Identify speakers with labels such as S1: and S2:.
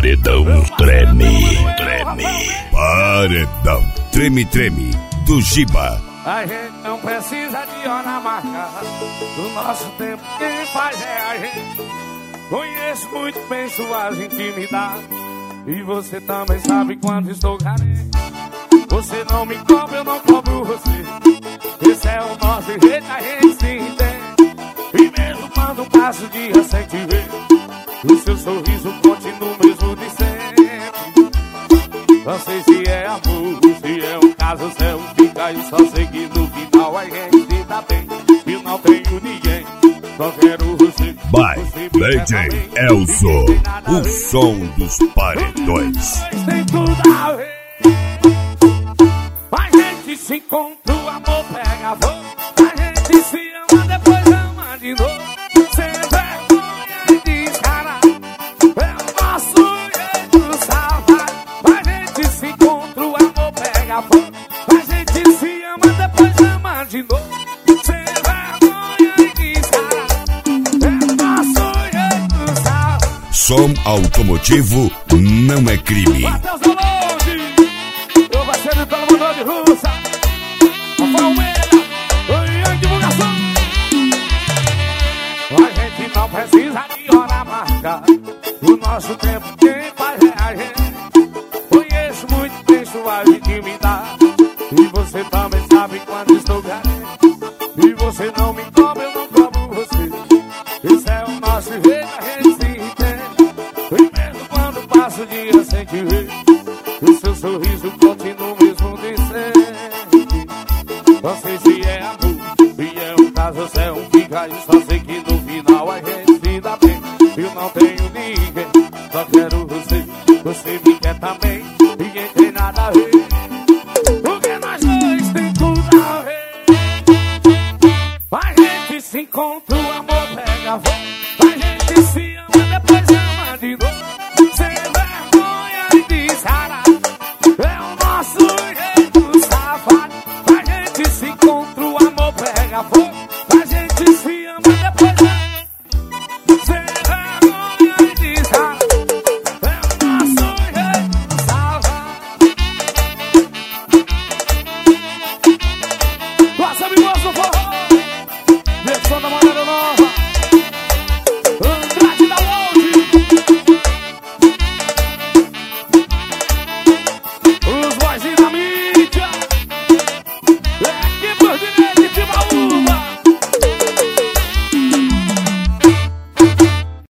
S1: paredão treme, treme. Paredão treme, treme do Giba.
S2: A gente não precisa de hora marcada. Do nosso tempo quem faz é a gente. Conheço muito bem suas intimidades. E você também sabe quando estou carente. Você não me cobra, eu não cobro você. Esse é o nosso jeito, a gente se entende. E mesmo quando passo o dia sem te ver, o seu sorriso continua o mesmo de sempre. Não sei se é amor, se é um caso, se é um fica. E só sei que no final a gente se dá bem. E não tenho ninguém, só quero você.
S1: By DJ Elzo, o som dos paredões.
S2: Tem tudo a ver. A gente se encontra, o amor pega fogo. A gente se ama, depois ama de novo. Sem vergonha e descarado, é o nosso jeito salvar. A gente se encontra, o amor pega fogo. A gente se ama, depois ama de novo. Sem vergonha e descarado, é o nosso jeito salvar.
S1: Som automotivo não é crime.
S2: Matheus Alonde, eu vai ser pelo mandou de Russa. Rafael Almeida, oi, divulgação. A gente não precisa de hora marcada. O nosso tempo quem faz é a gente. Conheço muito bem sua intimidade. E você também sabe quando estou carente. E você não me cobra, eu não cobro você. Esse é o nosso jeito, a gente se entende. E mesmo quando passo o dia sem te ver, o seu sorriso continua o mesmo de sempre. Não sei se é amor, e é um caso, se é um fica. E só sei que no final a gente se dá bem. Eu não tenho ninguém, só quero você. Você me quer também, ninguém tem nada a ver.